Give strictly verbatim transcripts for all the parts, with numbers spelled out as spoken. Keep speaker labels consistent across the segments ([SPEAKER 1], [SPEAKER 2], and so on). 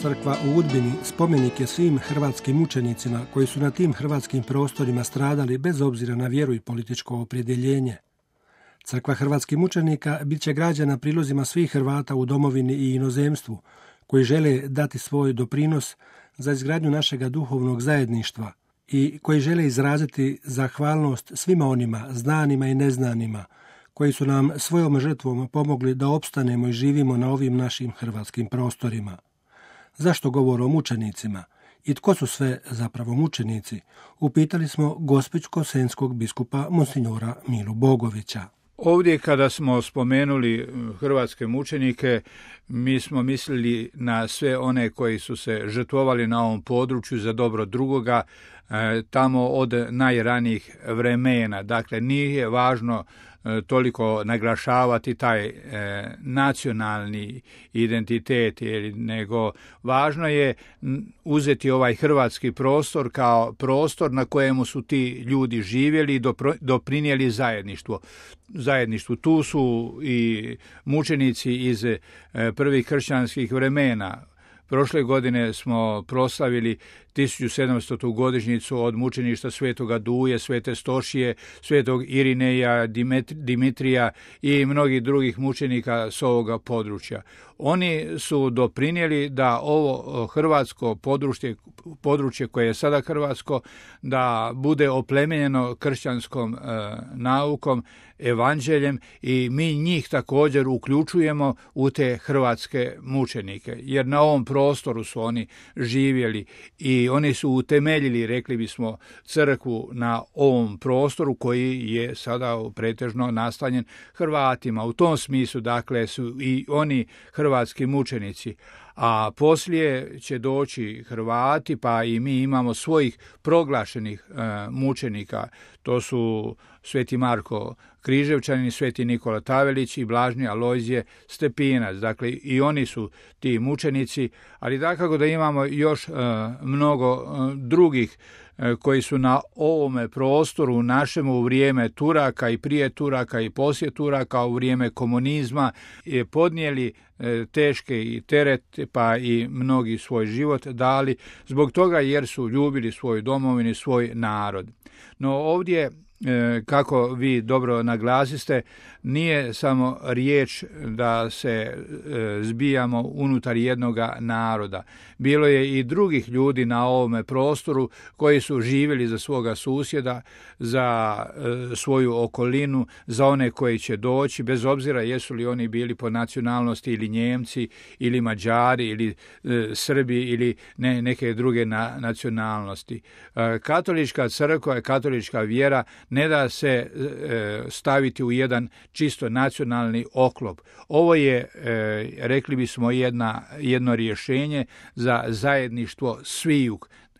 [SPEAKER 1] crkva u Udbini spomenik je svim hrvatskim mučenicima koji su na tim hrvatskim prostorima stradali bez obzira na vjeru i političko opredjeljenje. Crkva hrvatskih mučenika bit će građena prilozima svih Hrvata u domovini i inozemstvu, koji žele dati svoj doprinos za izgradnju našega duhovnog zajedništva i koji žele izraziti zahvalnost svima onima, znanima i neznanima, koji su nam svojom žrtvom pomogli da opstanemo i živimo na ovim našim hrvatskim prostorima. Zašto govor o mučenicima? I tko su sve zapravo mučenici? Upitali smo gospićko-senskog biskupa monsinjora Milu Bogovića.
[SPEAKER 2] Ovdje kada smo spomenuli hrvatske mučenike, mi smo mislili na sve one koji su se žrtvovali na ovom području za dobro drugoga, tamo od najranijih vremena. Dakle, nije važno toliko naglašavati taj e, nacionalni identitet, nego važno je uzeti ovaj hrvatski prostor kao prostor na kojemu su ti ljudi živjeli i dopro, doprinijeli zajedništvo. zajedništvu. Tu su i mučenici iz e, prvih kršćanskih vremena. Prošle godine smo proslavili tisuću sedamstotu godišnjicu od mučeništva Svetoga Duje, Svete Stošije, Svetog Irineja, Dimitrija i mnogih drugih mučenika s ovoga područja. Oni su doprinijeli da ovo hrvatsko područje, područje koje je sada hrvatsko, da bude oplemenjeno kršćanskom e, naukom, evanđeljem, i mi njih također uključujemo u te hrvatske mučenike, jer na ovom prostoru su oni živjeli i oni su utemeljili, rekli bismo, crkvu na ovom prostoru koji je sada pretežno nastanjen Hrvatima. U tom smislu, dakle, su i oni hrvatski mučenici. A poslije će doći Hrvati, pa i mi imamo svojih proglašenih e, mučenika. To su Sveti Marko Križevčanin, Sveti Nikola Tavelić i Blažni Alojzije Stepinac. Dakle, i oni su ti mučenici, ali dakako da imamo još e, mnogo e, drugih e, koji su na ovome prostoru našemu u vrijeme Turaka i prije Turaka i poslije Turaka, u vrijeme komunizma, je podnijeli e, teške i teret, pa i mnogi svoj život dali zbog toga jer su ljubili svoju domovinu, svoj narod. No ovdje, kako vi dobro naglasiste, nije samo riječ da se zbijamo unutar jednoga naroda. Bilo je i drugih ljudi na ovome prostoru koji su živjeli za svoga susjeda, za svoju okolinu, za one koji će doći, bez obzira jesu li oni bili po nacionalnosti ili Njemci, ili Mađari, ili Srbi, ili ne, neke druge na, nacionalnosti. Katolička crkva, katolička vjera ne da se e, staviti u jedan čisto nacionalni oklop. Ovo je, e, rekli bismo, jedna, jedno rješenje za zajedništvo sviju,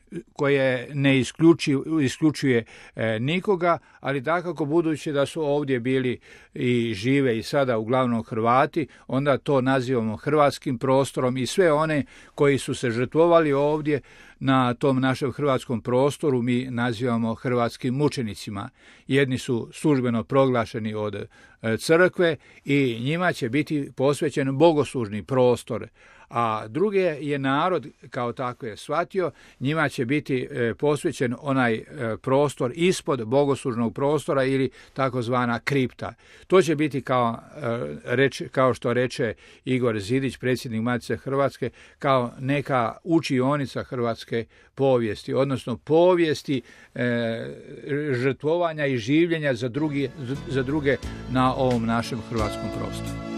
[SPEAKER 2] koje ne isključuje, isključuje e, nikoga, ali dakako budući da su ovdje bili i žive i sada uglavnom Hrvati, onda to nazivamo hrvatskim prostorom i sve one koji su se žrtvovali ovdje na tom našem hrvatskom prostoru mi nazivamo hrvatskim mučenicima. Jedni su službeno proglašeni od e, crkve i njima će biti posvećen bogoslužni prostor, a druge je narod kao tako je shvatio, njima će biti e, posvećen onaj e, prostor ispod bogoslužnog prostora ili takozvana kripta. To će biti kao, e, reč, kao što reče Igor Zidić, predsjednik Matice Hrvatske, kao neka učionica hrvatske povijesti, odnosno povijesti e, žrtvovanja i življenja za, drugi, za druge na ovom našem hrvatskom prostoru.